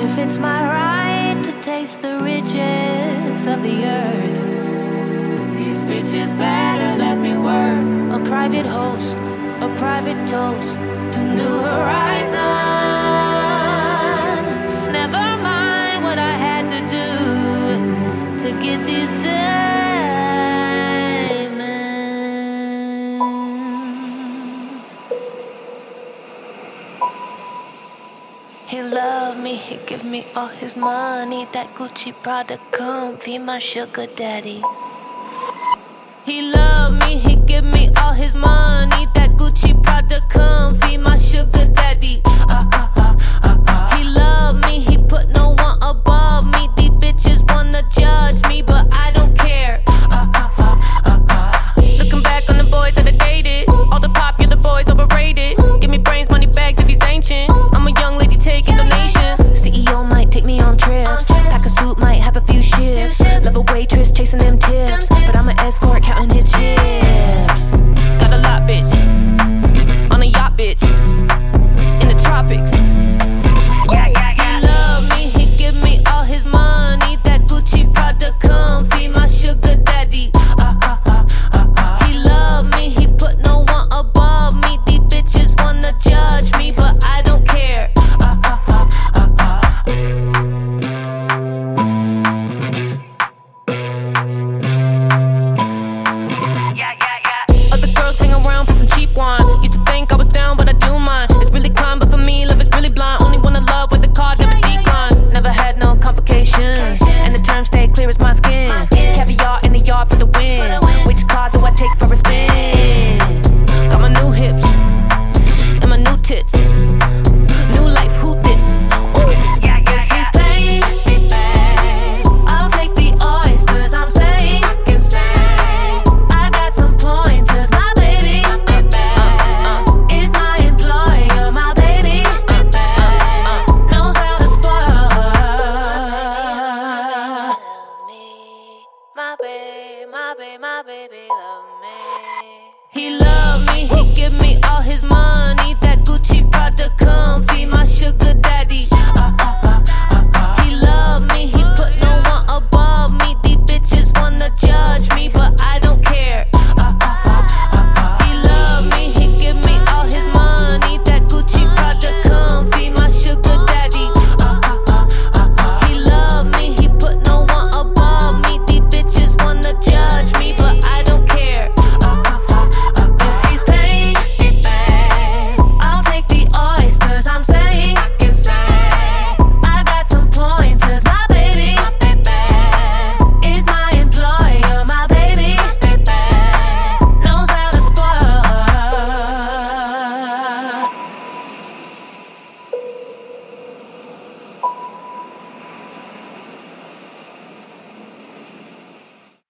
If it's my right to taste the riches of the earth, these bitches better let me work. A private host, a private toast to new horizons. Never mind what I had to do to get these diamonds. He loved me, he give me all his money. That Gucci Prada comfy, my sugar daddy. He loved me, he give me all his money. That Gucci Prada comfy.